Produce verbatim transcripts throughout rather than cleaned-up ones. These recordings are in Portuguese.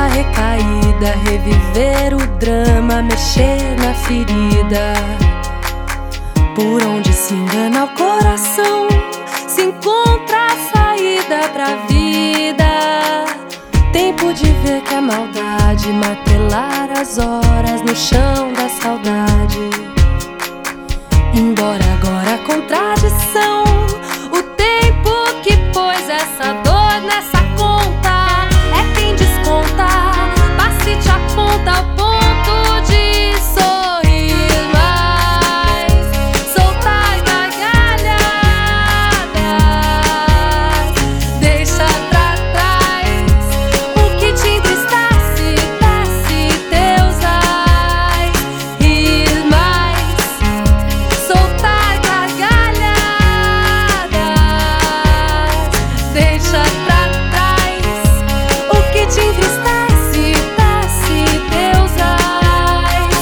buscar recaída, reviver o drama, mexer na ferida. Por onde se engana o coração, se encontra a saída pra vida. Tempo de ver que a maldade martelar as horas no chão da saudade. Embora agora a contradição, o tempo que pôs essa dor nessa conta é quem desconta, passe te aponta ao ponto de sorrir mais, soltar gargalhadas, deixa pra trás o que te entristece, desce teus ais, rir mais, soltar gargalhadas, deixa pra trás o que te entristece, desce teus ais.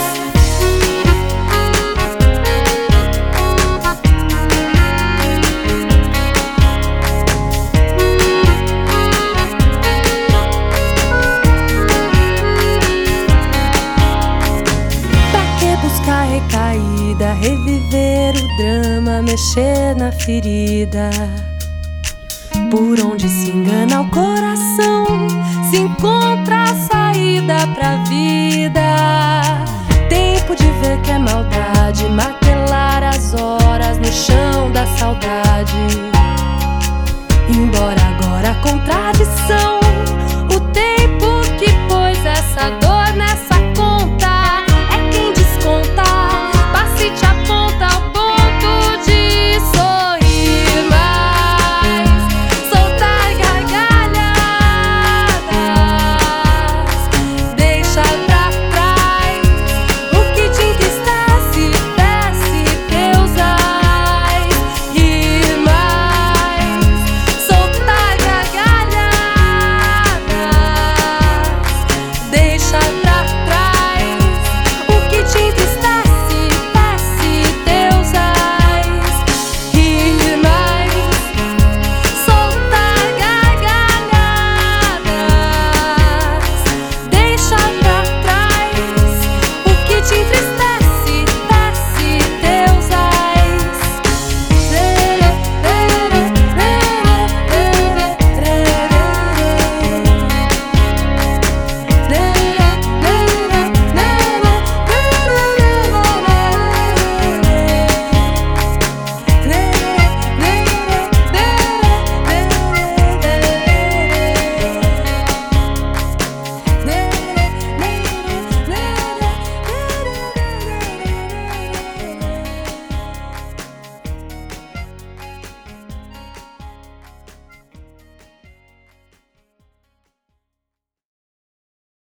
Pra que buscar recaída, reviver o drama, mexer na ferida? Por onde se engana o coração, se encontra a saída pra vida. Tempo de ver que é maldade martelar